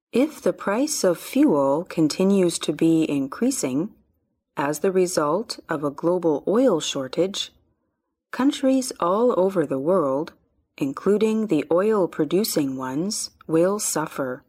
If the price of fuel continues to be increasing as the result of a global oil shortage, countries all over the world, including the oil-producing ones, will suffer.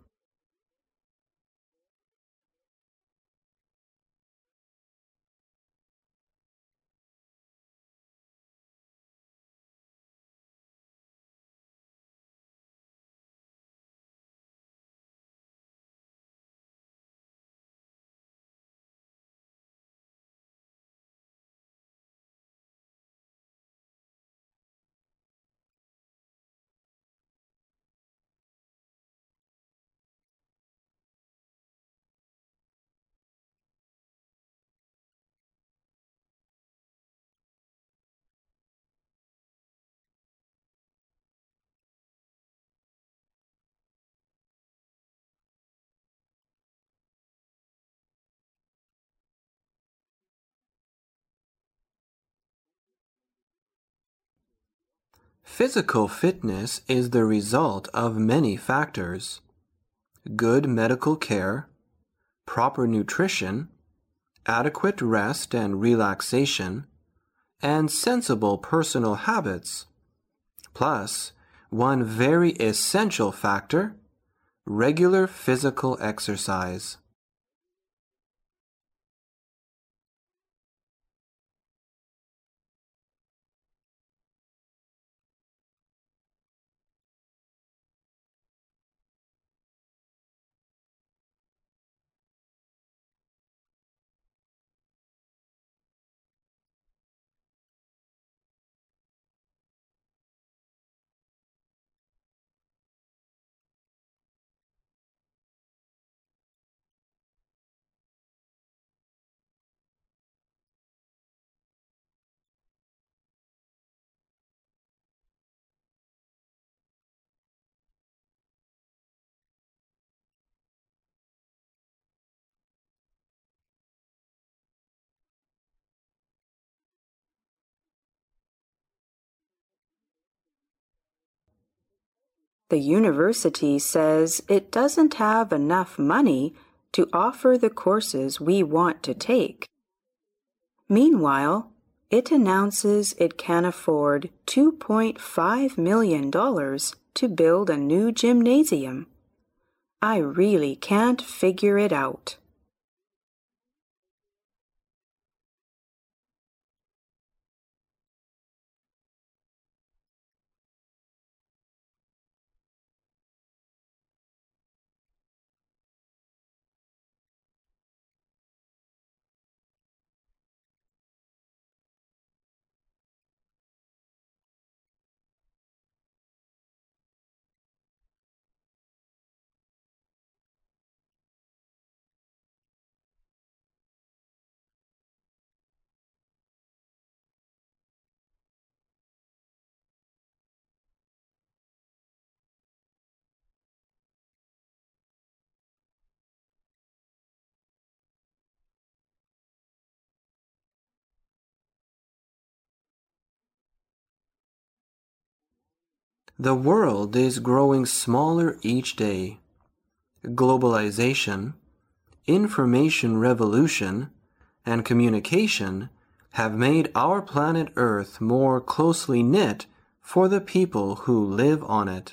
Physical fitness is the result of many factors: good medical care, proper nutrition, adequate rest and relaxation, and sensible personal habits. Plus, one very essential factor: regular physical exercise. The university says it doesn't have enough money to offer the courses we want to take. Meanwhile, it announces it can afford $2.5 million to build a new gymnasium. I really can't figure it out. The world is growing smaller each day. Globalization, information revolution, and communication have made our planet Earth more closely knit for the people who live on it.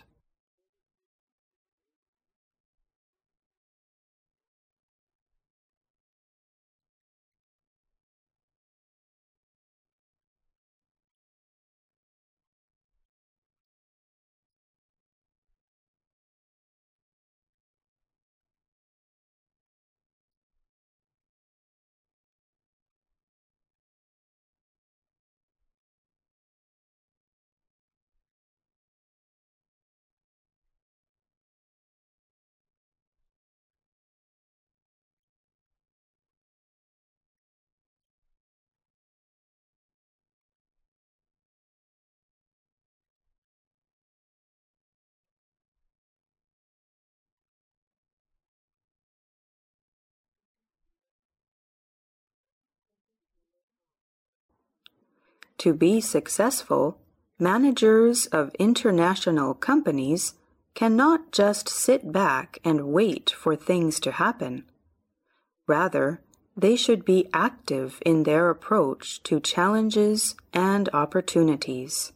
To be successful, managers of international companies cannot just sit back and wait for things to happen. Rather, they should be active in their approach to challenges and opportunities.